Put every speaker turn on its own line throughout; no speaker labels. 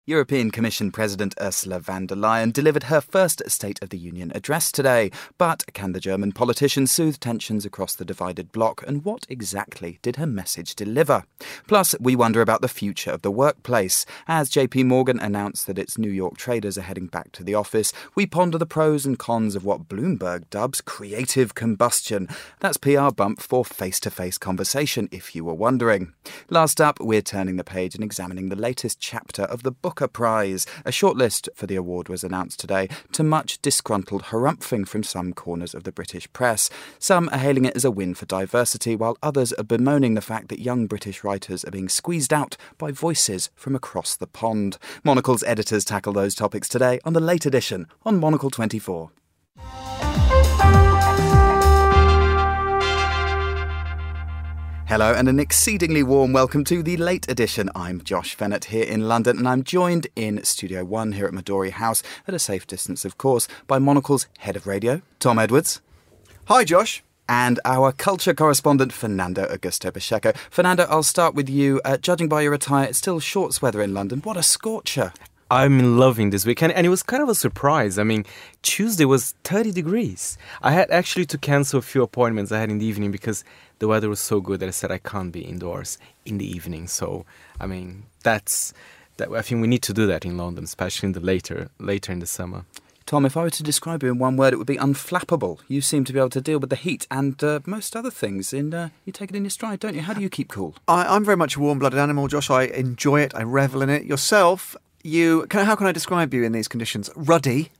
European Commission President Ursula von der Leyen delivered her first State of the Union address today. But can the German politician soothe tensions across the divided bloc, and what exactly did her message deliver? Plus, we wonder about the future of the workplace. As JP Morgan announced that its New York traders are heading back to the office, we ponder the pros and cons of what Bloomberg dubs creative combustion. That's PR bump for face-to-face conversation, if you were wondering. Last up, we're turning the page and examining the latest chapter of the Booker Prize. A shortlist for the award was announced today, to much disgruntled harumphing from some corners of the British press. Some are hailing it as a win for diversity, while others are bemoaning the fact that young British writers are being squeezed out by voices from across the pond. Monocle's editors tackle those topics today on the late edition on Monocle 24. Hello and an exceedingly warm welcome to the late edition. I'm Josh Fennett here in London, and I'm joined in Studio 1 here at Midori House, at a safe distance of course, by Monocle's head of radio, Tom Edwards.
Hi Josh.
And our culture correspondent, Fernando Augusto Pacheco. Fernando, I'll start with you. Judging by your attire, it's still shorts weather in London. What a scorcher.
I'm loving this weekend, and it was kind of a surprise. I mean, Tuesday was 30 degrees. I had actually to cancel a few appointments I had in the evening because the weather was so good that I said I can't be indoors in the evening. So, I mean, I think we need to do that in London, especially in the later in the summer.
Tom, if I were to describe you in one word, it would be unflappable. You seem to be able to deal with the heat and most other things. You take it in your stride, don't you? How do you keep cool?
I'm very much a warm-blooded animal, Josh. I enjoy it. I revel in it. Yourself, how can I describe you in these conditions? Ruddy.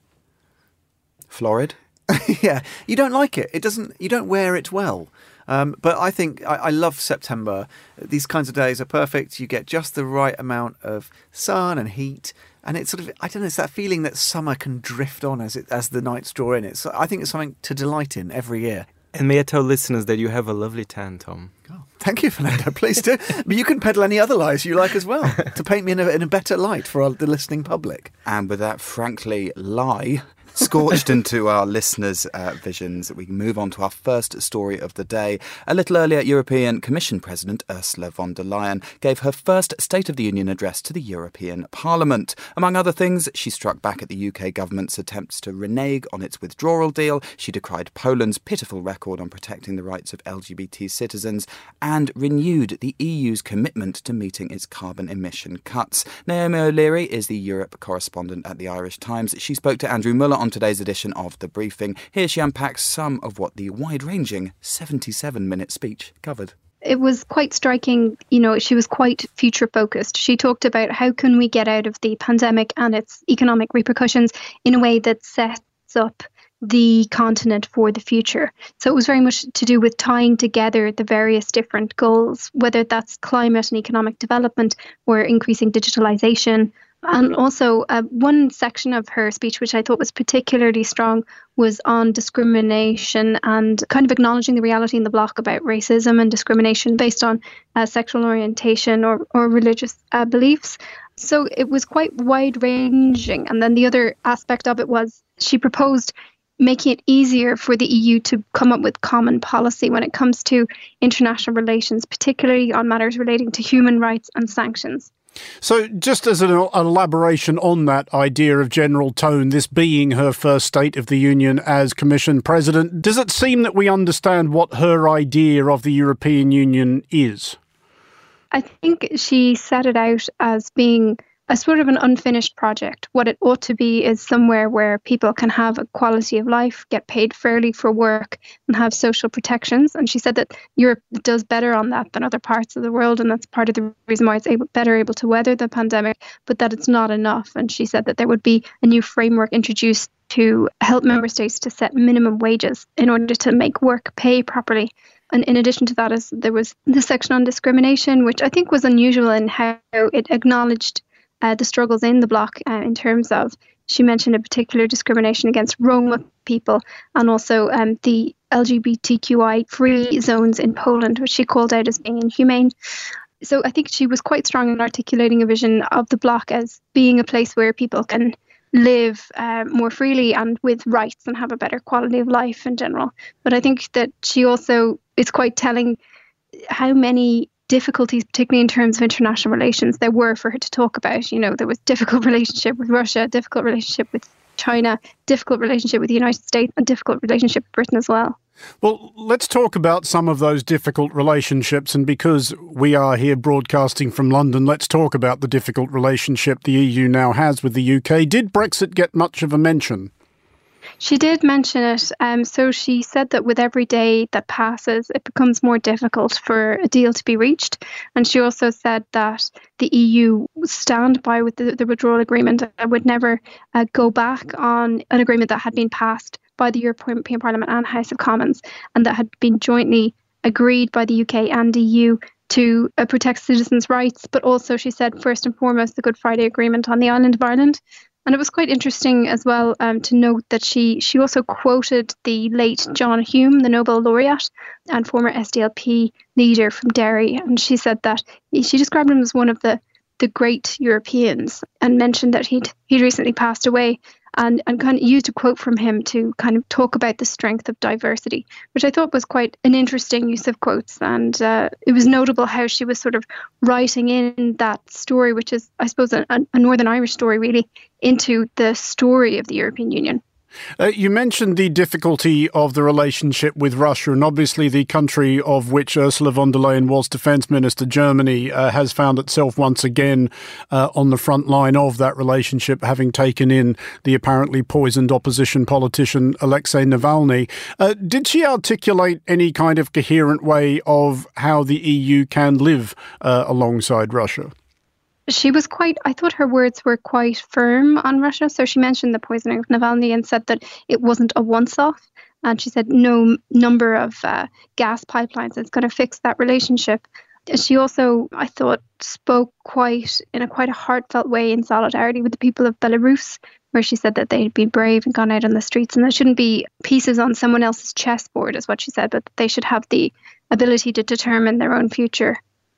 Florid.
Yeah, you don't like it. You don't wear it well. But I think I love September. These kinds of days are perfect. You get just the right amount of sun and heat. And it's sort of, I don't know, it's that feeling that summer can drift on as the nights draw in. I think it's something to delight in every year.
And may I tell listeners that you have a lovely tan, Tom?
Oh, thank you, Fernando. Please do. But you can peddle any other lies you like as well, to paint me in a better light for the listening public.
And with that, frankly, lie scorched into our listeners' visions, we move on to our first story of the day. A little earlier, European Commission President Ursula von der Leyen gave her first State of the Union address to the European Parliament. Among other things, she struck back at the UK government's attempts to renege on its withdrawal deal. She decried Poland's pitiful record on protecting the rights of LGBT citizens and renewed the EU's commitment to meeting its carbon emission cuts. Naomi O'Leary is the Europe correspondent at the Irish Times. She spoke to Andrew Muller on today's edition of The Briefing. Here she unpacks some of what the wide-ranging 77-minute speech covered.
It was quite striking. She was quite future-focused. She talked about how can we get out of the pandemic and its economic repercussions in a way that sets up the continent for the future. So it was very much to do with tying together the various different goals, whether that's climate and economic development or increasing digitalisation. And also one section of her speech, which I thought was particularly strong, was on discrimination and kind of acknowledging the reality in the bloc about racism and discrimination based on sexual orientation or religious beliefs. So it was quite wide-ranging. And then the other aspect of it was she proposed making it easier for the EU to come up with common policy when it comes to international relations, particularly on matters relating to human rights and sanctions.
So just as an elaboration on that idea of general tone, this being her first State of the Union as Commission President, does it seem that we understand what her idea of the European Union is?
I think she set it out as being a sort of an unfinished project. What it ought to be is somewhere where people can have a quality of life, get paid fairly for work, and have social protections. And she said that Europe does better on that than other parts of the world, and that's part of the reason why it's better able to weather the pandemic, but that it's not enough. And she said that there would be a new framework introduced to help member states to set minimum wages in order to make work pay properly. And in addition to that, there was the section on discrimination, which I think was unusual in how it acknowledged the struggles in the bloc in terms of, she mentioned in particular discrimination against Roma people and also the LGBTQI free zones in Poland, which she called out as being inhumane. So I think she was quite strong in articulating a vision of the bloc as being a place where people can live more freely and with rights and have a better quality of life in general. But I think that she also is quite telling how many difficulties, particularly in terms of international relations, there were for her to talk about. There was difficult relationship with Russia, difficult relationship with China, difficult relationship with the United States, and difficult relationship with Britain as well.
Well, let's talk about some of those difficult relationships. And because we are here broadcasting from London, let's talk about the difficult relationship the EU now has with the UK. Did Brexit get much of a mention?
She did mention it. So she said that with every day that passes, it becomes more difficult for a deal to be reached. And she also said that the EU stand by with the withdrawal agreement and would never go back on an agreement that had been passed by the European Parliament and House of Commons, and that had been jointly agreed by the UK and EU to protect citizens' rights. But also, she said, first and foremost, the Good Friday Agreement on the island of Ireland. And it was quite interesting as well to note that she also quoted the late John Hume, the Nobel laureate and former SDLP leader from Derry. And she said that she described him as one of the great Europeans, and mentioned that he'd recently passed away, and kind of used a quote from him to kind of talk about the strength of diversity, which I thought was quite an interesting use of quotes. And it was notable how she was sort of writing in that story, which is, I suppose, a Northern Irish story, really, into the story of the European Union.
You mentioned the difficulty of the relationship with Russia, and obviously the country of which Ursula von der Leyen was Defence Minister, Germany, has found itself once again on the front line of that relationship, having taken in the apparently poisoned opposition politician Alexei Navalny. Did she articulate any kind of coherent way of how the EU can live alongside Russia?
She was I thought her words were quite firm on Russia. So she mentioned the poisoning of Navalny and said that it wasn't a once-off. And she said no number of gas pipelines is going to fix that relationship. She also, I thought, spoke in quite a heartfelt way in solidarity with the people of Belarus, where she said that they had been brave and gone out on the streets, and there shouldn't be pieces on someone else's chessboard, is what she said, but they should have the ability to determine their own future.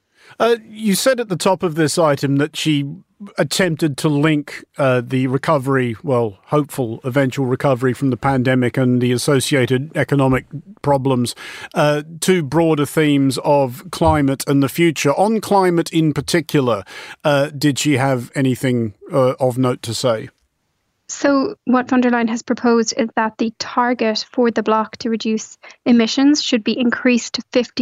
You said at the top of this item that she attempted to link the recovery, hopeful eventual recovery from the pandemic and the associated economic problems to broader themes of climate and the future. On climate in particular, did she have anything of note to say?
So what von der Leyen has proposed is that the target for the bloc to reduce emissions should be increased to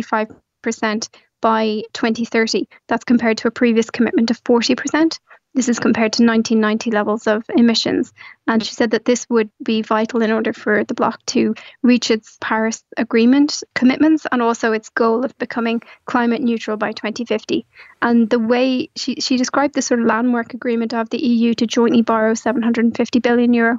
55% by 2030. That's compared to a previous commitment of 40%. This is compared to 1990 levels of emissions. And she said that this would be vital in order for the bloc to reach its Paris Agreement commitments and also its goal of becoming climate neutral by 2050. And the way she described this sort of landmark agreement of the EU to jointly borrow €750 billion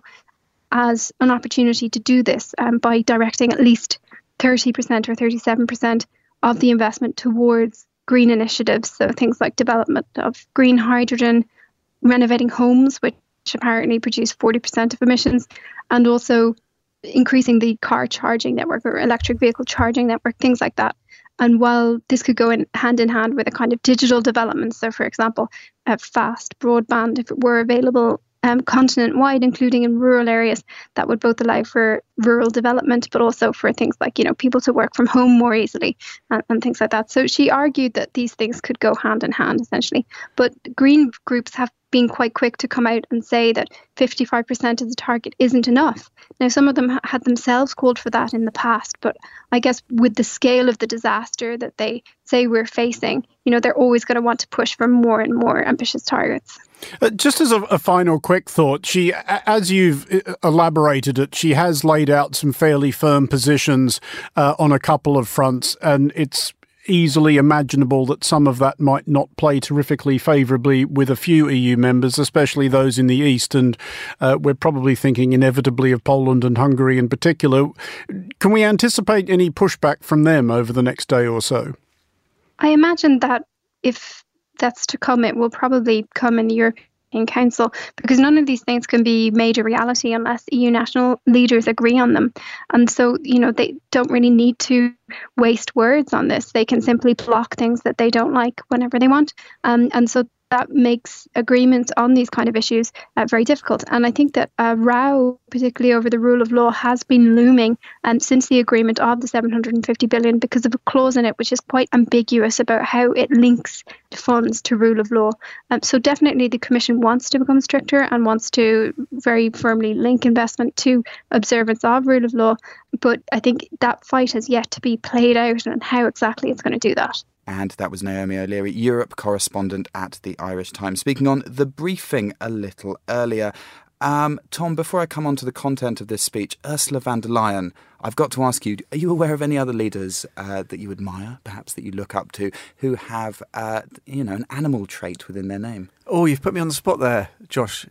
as an opportunity to do this by directing at least 30% or 37% of the investment towards green initiatives, so things like development of green hydrogen, renovating homes, which apparently produce 40% of emissions, and also increasing the car charging network or electric vehicle charging network, things like that. And while this could go hand in hand with a kind of digital development, so for example, fast broadband, if it were available continent-wide, including in rural areas, that would both allow for rural development, but also for things like, people to work from home more easily and things like that. So she argued that these things could go hand in hand, essentially. But green groups have been quite quick to come out and say that 55% of the target isn't enough. Now, some of them had themselves called for that in the past, but I guess with the scale of the disaster that they say we're facing, they're always going to want to push for more and more ambitious targets.
Just as a final quick thought, she, as you've elaborated it, she has laid out some fairly firm positions on a couple of fronts, and it's easily imaginable that some of that might not play terrifically favourably with a few EU members, especially those in the East, and we're probably thinking inevitably of Poland and Hungary in particular. Can we anticipate any pushback from them over the next day or so?
I imagine that if that's to come, it will probably come in the European Council, because none of these things can be made a reality unless EU national leaders agree on them. And so, they don't really need to waste words on this. They can simply block things that they don't like whenever they want. And so that makes agreements on these kind of issues very difficult. And I think that a row, particularly over the rule of law, has been looming since the agreement of the 750 billion because of a clause in it which is quite ambiguous about how it links funds to rule of law. So definitely the Commission wants to become stricter and wants to very firmly link investment to observance of rule of law. But I think that fight has yet to be played out and how exactly it's going to do that.
And that was Naomi O'Leary, Europe correspondent at the Irish Times, speaking on The Briefing a little earlier. Tom, before I come on to the content of this speech, Ursula von der Leyen, I've got to ask you, are you aware of any other leaders that you admire, perhaps that you look up to, who have, an animal trait within their name?
Oh, you've put me on the spot there, Josh.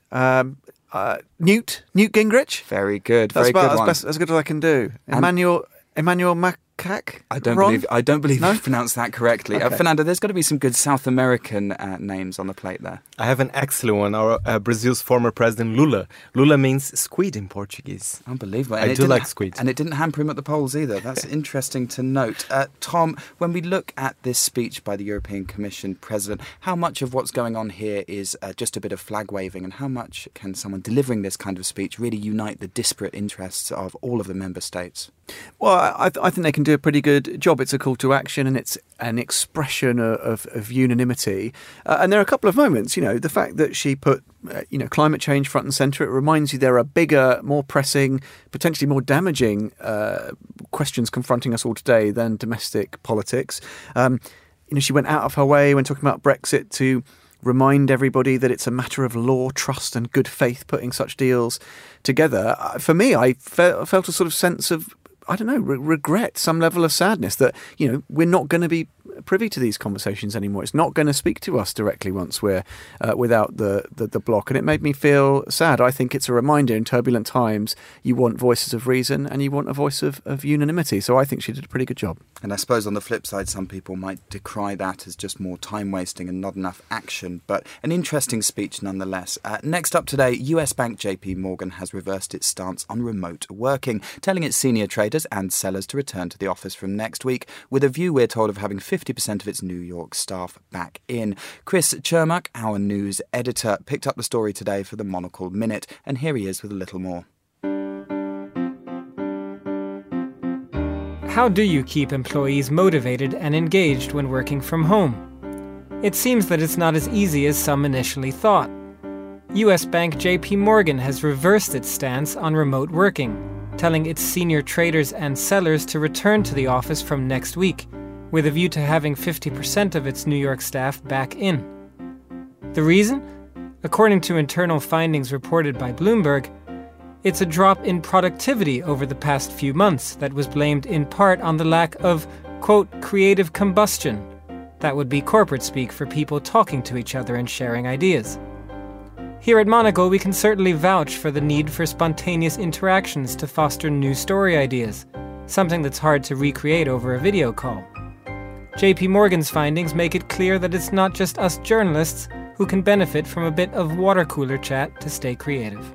Newt Gingrich.
Very good.
That's
very
about
good one.
as good as I can do. Emmanuel Macaque.
I don't believe you've pronounced that correctly.
Okay.
Fernando, there's got to be some good South American names on the plate there.
I have an excellent one. Our Brazil's former president, Lula. Lula means squid in Portuguese.
Unbelievable.
I do like squid.
And it didn't hamper him at the polls either. That's interesting to note. Tom, when we look at this speech by the European Commission President, how much of what's going on here is just a bit of flag waving, and how much can someone delivering this kind of speech really unite the disparate interests of all of the member states?
Well, I think they can do a pretty good job. It's a call to action and it's an expression of unanimity. And there are a couple of moments, the fact that she put, climate change front and centre. It reminds you there are bigger, more pressing, potentially more damaging questions confronting us all today than domestic politics. She went out of her way when talking about Brexit to remind everybody that it's a matter of law, trust and good faith putting such deals together. For me, I felt a sort of sense of, regret, some level of sadness that, we're not going to be privy to these conversations anymore. It's not going to speak to us directly once we're without the bloc. And it made me feel sad. I think it's a reminder in turbulent times, you want voices of reason and you want a voice of unanimity. So I think she did a pretty good job. And
I suppose on the flip side, some people might decry that as just more time wasting and not enough action. But an interesting speech nonetheless. Next up today, US bank JP Morgan has reversed its stance on remote working, telling its senior traders and sellers to return to the office from next week, with a view, we're told, of having 50% of its New York staff back in. Chris Chermak, our news editor, picked up the story today for the Monocle Minute, and here he is with a little more.
How do you keep employees motivated and engaged when working from home? It seems that it's not as easy as some initially thought. US bank JP Morgan has reversed its stance on remote working, telling its senior traders and sellers to return to the office from next week, with a view to having 50% of its New York staff back in. The reason? According to internal findings reported by Bloomberg, it's a drop in productivity over the past few months that was blamed in part on the lack of, quote, creative combustion. That would be corporate speak for people talking to each other and sharing ideas. Here at Monocle, we can certainly vouch for the need for spontaneous interactions to foster new story ideas, something that's hard to recreate over a video call. JP Morgan's findings make it clear that it's not just us journalists who can benefit from a bit of water cooler chat to stay creative.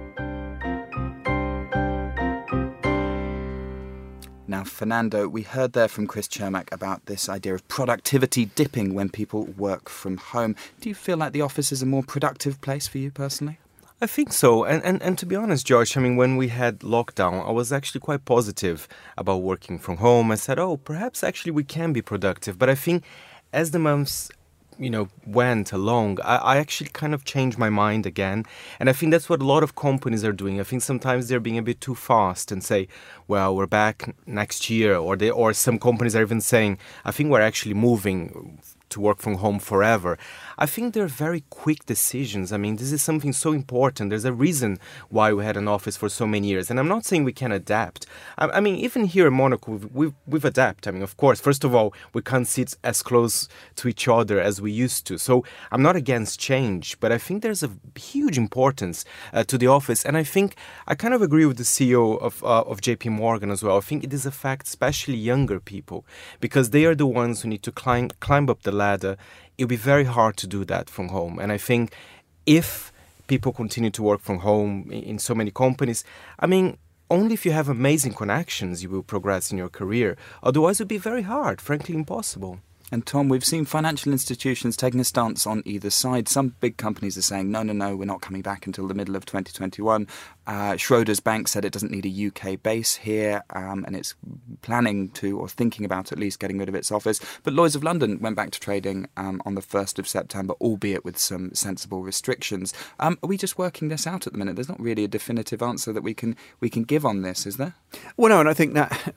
Now, Fernando, we heard there from Chris Chermak about this idea of productivity dipping when people work from home. Do you feel like the office is a more productive place for you personally?
I think so. And to be honest, Josh, when we had lockdown, I was actually quite positive about working from home. I said, perhaps actually we can be productive. But I think as the months went along, I actually kind of changed my mind again. And I think that's what a lot of companies are doing. I think sometimes they're being a bit too fast and say, well, we're back next year. Or some companies are even saying, I think we're actually moving to work from home forever. I think they're very quick decisions. This is something so important. There's a reason why we had an office for so many years. And I'm not saying we can adapt. Even here in Monaco, we've adapted. Of course, first of all, we can't sit as close to each other as we used to. So I'm not against change, but I think there's a huge importance to the office. And I think I kind of agree with the CEO of JP Morgan as well. I think it is a fact, especially younger people, because they are the ones who need to climb up the ladder. It'll be very hard to do that from home. And I think if people continue to work from home in so many companies, only if you have amazing connections you will progress in your career. Otherwise, it would be very hard, frankly impossible.
And Tom, we've seen financial institutions taking a stance on either side. Some big companies are saying, no, we're not coming back until the middle of 2021. Schroders Bank said it doesn't need a UK base here, and it's planning to, or thinking about at least, getting rid of its office. But Lloyd's of London went back to trading on the 1st of September, albeit with some sensible restrictions. Are we just working this out at the minute? There's not really a definitive answer that we can give on this, is there?
Well, no, and I think that,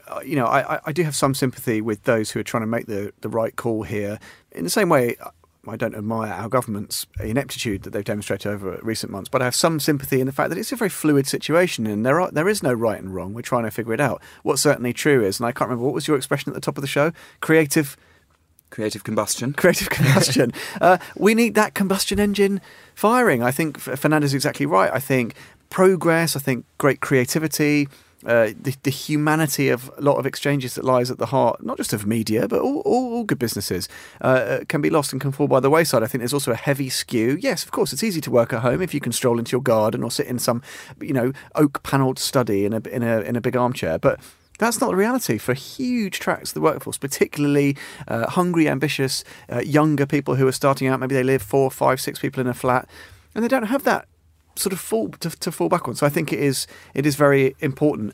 I do have some sympathy with those who are trying to make the right call here. In the same way, I don't admire our government's ineptitude that they've demonstrated over recent months, but I have some sympathy in the fact that it's a very fluid situation and there is no right and wrong. We're trying to figure it out. What's certainly true is, and I can't remember, what was your expression at the top of the show? Creative combustion. Creative combustion. We need that combustion engine firing. I think Fernanda's exactly right. I think progress, I think great creativity, the humanity of a lot of exchanges that lies at the heart, not just of media, but all good businesses, can be lost and can fall by the wayside. I think there's also a heavy skew. Yes, of course, it's easy to work at home if you can stroll into your garden or sit in some, oak-panelled study in a big armchair. But that's not the reality for huge tracts of the workforce, particularly hungry, ambitious, younger people who are starting out. Maybe they live 4, 5, 6 people in a flat, and they don't have that sort of to fall back on. So I think it is very important.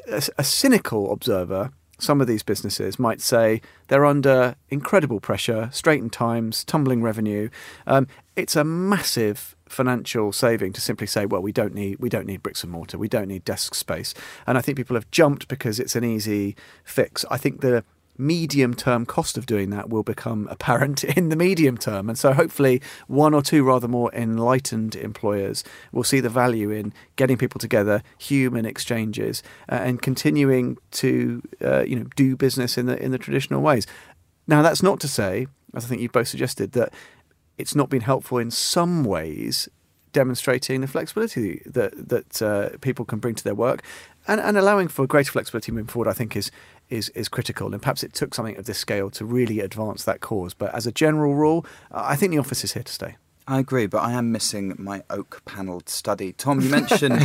A cynical observer, some of these businesses might say they're under incredible pressure, straitened times, tumbling revenue. It's a massive financial saving to simply say, well, we don't need bricks and mortar, we don't need desk space. And I think people have jumped because it's an easy fix. I think the medium-term cost of doing that will become apparent in the medium term. And so hopefully one or two rather more enlightened employers will see the value in getting people together, human exchanges, and continuing to do business in the traditional ways. Now, that's not to say, as I think you've both suggested, that it's not been helpful in some ways demonstrating the flexibility that people can bring to their work, and allowing for greater flexibility moving forward, I think is critical. And perhaps it took something of this scale to really advance that cause. But as a general rule, I think the office is here to stay.
I agree, but I am missing my oak-panelled study. Tom, you mentioned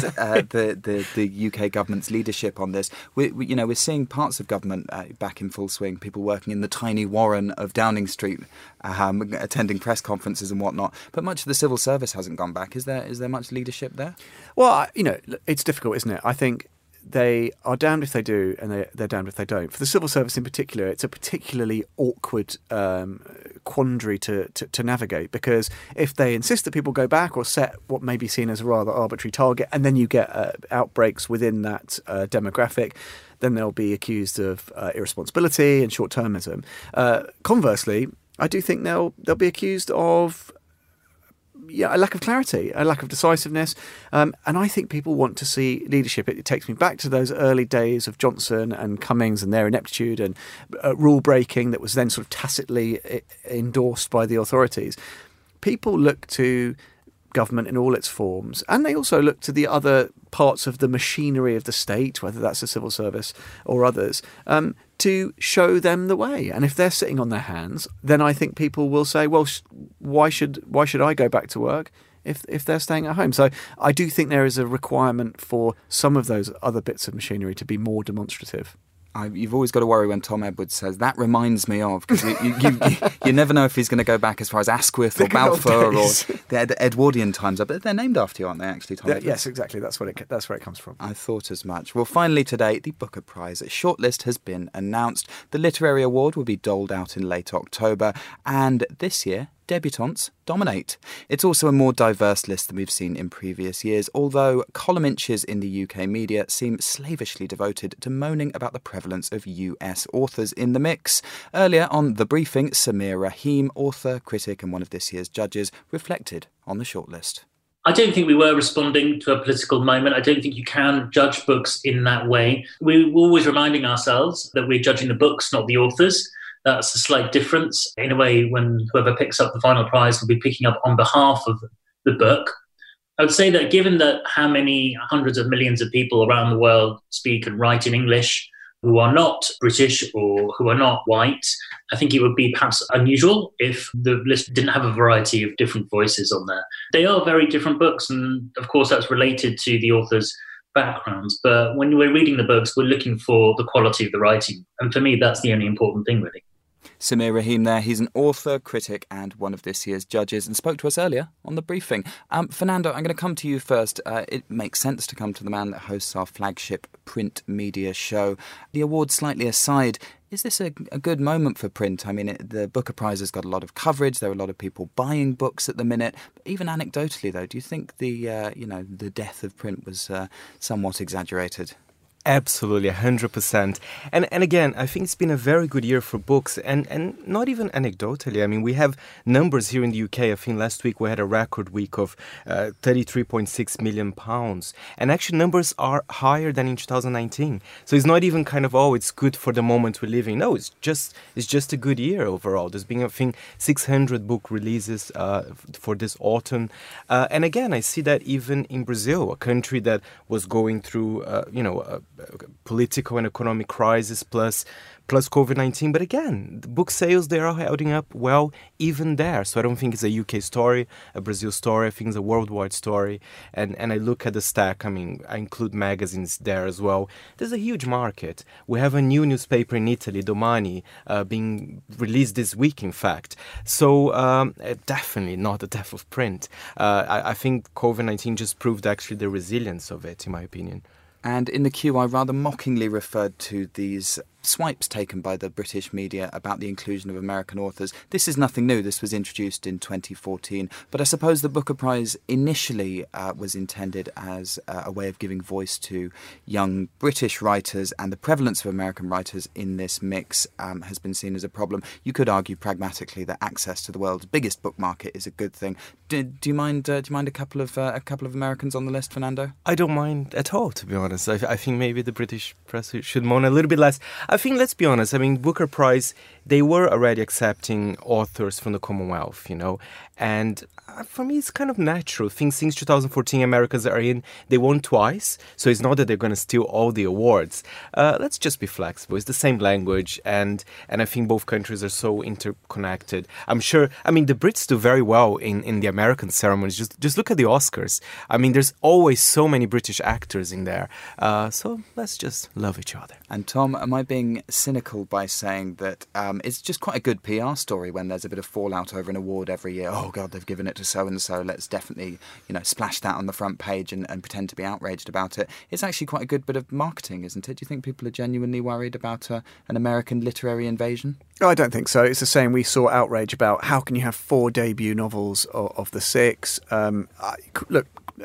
the UK government's leadership on this. We're seeing parts of government back in full swing, people working in the tiny warren of Downing Street, attending press conferences and whatnot. But much of the civil service hasn't gone back. Is there much leadership there?
Well, it's difficult, isn't it? I think they are damned if they do and they're damned if they don't. For the civil service in particular, it's a particularly awkward quandary to navigate, because if they insist that people go back or set what may be seen as a rather arbitrary target, and then you get outbreaks within that demographic, then they'll be accused of irresponsibility and short-termism. Conversely, I do think they'll be accused of a lack of clarity, a lack of decisiveness. And I think people want to see leadership. It takes me back to those early days of Johnson and Cummings and their ineptitude and rule breaking that was then sort of tacitly endorsed by the authorities. People look to government in all its forms, and they also look to the other parts of the machinery of the state, whether that's the civil service or others, to show them the way. And if they're sitting on their hands, then I think people will say, well, why should I go back to work if they're staying at home? So I do think there is a requirement for some of those other bits of machinery to be more demonstrative.
You've always got to worry when Tom Edwards says, that reminds me of, because you never know if he's going to go back as far as Asquith or Balfour or the Edwardian times. But they're named after you, aren't they, actually, Tom Edwards?
Yes, exactly. That's where it comes from.
I thought as much. Well, finally today, the Booker Prize shortlist has been announced. The Literary Award will be doled out in late October, and this year, debutantes dominate. It's also a more diverse list than we've seen in previous years, although column inches in the UK media seem slavishly devoted to moaning about the prevalence of US authors in the mix. Earlier on The Briefing, Samir Rahim, author, critic and one of this year's judges, reflected on the shortlist.
I don't think we were responding to a political moment. I don't think you can judge books in that way. We're always reminding ourselves that we're judging the books, not the authors. That's a slight difference. In a way, when whoever picks up the final prize will be picking up on behalf of the book. I would say that given that how many hundreds of millions of people around the world speak and write in English who are not British or who are not white, I think it would be perhaps unusual if the list didn't have a variety of different voices on there. They are very different books, and of course that's related to the author's backgrounds. But when we're reading the books, we're looking for the quality of the writing. And for me, that's the only important thing, really.
Samir Rahim there. He's an author, critic and one of this year's judges and spoke to us earlier on The Briefing. Fernando, I'm going to come to you first. It makes sense to come to the man that hosts our flagship print media show. The awards slightly aside, is this a good moment for print? I mean, the Booker Prize has got a lot of coverage. There are a lot of people buying books at the minute. Even anecdotally, though, do you think the death of print was somewhat exaggerated?
Absolutely, 100%. And again, I think it's been a very good year for books, and not even anecdotally. I mean, we have numbers here in the UK. I think last week we had a record week of £33.6 million. And actually numbers are higher than in 2019. So it's not even kind of, it's good for the moment we're living. No, it's just a good year overall. There's been, I think, 600 book releases for this autumn. And again, I see that even in Brazil, a country that was going through, political and economic crisis plus COVID-19. But again, the book sales, they are holding up well even there. So I don't think it's a UK story, a Brazil story. I think it's a worldwide story. And I look at the stack. I mean, I include magazines there as well. There's a huge market. We have a new newspaper in Italy, Domani, being released this week, in fact. So definitely not the death of print. I think COVID-19 just proved actually the resilience of it, in my opinion.
And in the queue, I rather mockingly referred to these swipes taken by the British media about the inclusion of American authors. This is nothing new. This was introduced in 2014. But I suppose the Booker Prize initially was intended as a way of giving voice to young British writers, and the prevalence of American writers in this mix has been seen as a problem. You could argue pragmatically that access to the world's biggest book market is a good thing. Do you mind a couple of Americans on the list, Fernando?
I don't mind at all, to be honest. I think maybe the British press should moan a little bit less. I think, let's be honest, I mean, Booker Prize, they were already accepting authors from the Commonwealth, and for me, it's kind of natural. Since 2014, Americans are in, they won twice, so it's not that they're going to steal all the awards. Let's just be flexible. It's the same language, and I think both countries are so interconnected. I'm sure, I mean, the Brits do very well in the American ceremonies. Just look at the Oscars. I mean, there's always so many British actors in there. So let's just love each other.
And Tom, am I being cynical by saying that it's just quite a good PR story when there's a bit of fallout over an award every year? Oh, God, they've given it to so-and-so. Let's definitely, splash that on the front page and pretend to be outraged about it. It's actually quite a good bit of marketing, isn't it? Do you think people are genuinely worried about an American literary invasion?
Oh, I don't think so. It's the same. We saw outrage about how can you have 4 debut novels of the 6. Look,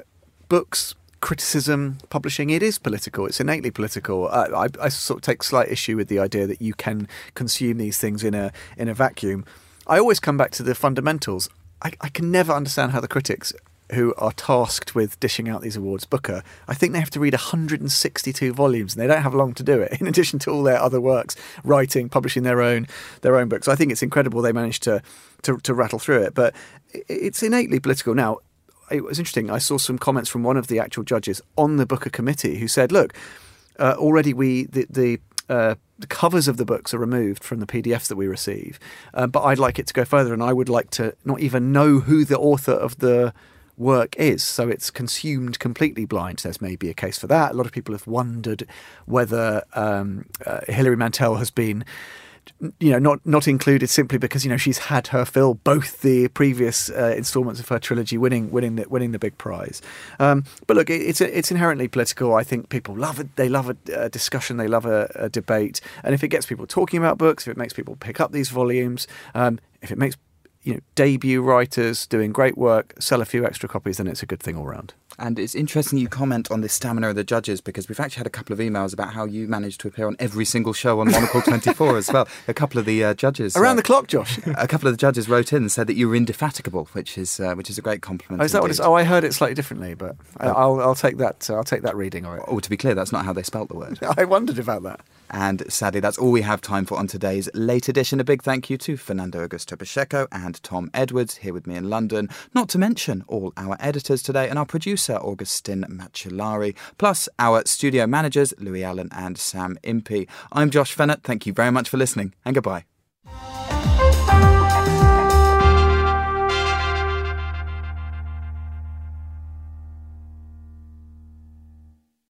books, criticism, publishing, it is political. It's innately political. I sort of take slight issue with the idea that you can consume these things in a vacuum. I always come back to the fundamentals. I can never understand how the critics who are tasked with dishing out these awards, Booker, I think they have to read 162 volumes and they don't have long to do it, in addition to all their other works, writing, publishing their own books. I think it's incredible they managed to rattle through it, but it's innately political. Now, it was interesting. I saw some comments from one of the actual judges on the Booker committee who said, look, already the covers of the books are removed from the PDFs that we receive, but I'd like it to go further, and I would like to not even know who the author of the work is, so it's consumed completely blind. There's maybe a case for that. A lot of people have wondered whether Hilary Mantel has been not included simply because she's had her fill, both the previous instalments of her trilogy winning the big prize. But look, it's inherently political. I think people love it. They love a discussion. They love a debate. And if it gets people talking about books, if it makes people pick up these volumes, if it makes debut writers doing great work sell a few extra copies, then it's a good thing all round.
And it's interesting you comment on the stamina of the judges, because we've actually had a couple of emails about how you managed to appear on every single show on Monocle 24 as well. A couple of the judges...
Around the clock, Josh.
A couple of the judges wrote in and said that you were indefatigable, which is a great compliment.
Oh, is that what it is? Oh, I heard it slightly differently, but I'll take that. I'll take that reading of it.
Oh, to be clear, that's not how they spelt the word.
I wondered about that.
And sadly, that's all we have time for on today's late edition. A big thank you to Fernando Augusto Pacheco and Tom Edwards here with me in London, not to mention all our editors today and our producer, Augustin Macellari, plus our studio managers, Louis Allen and Sam Impey. I'm Josh Fennett. Thank you very much for listening, and goodbye.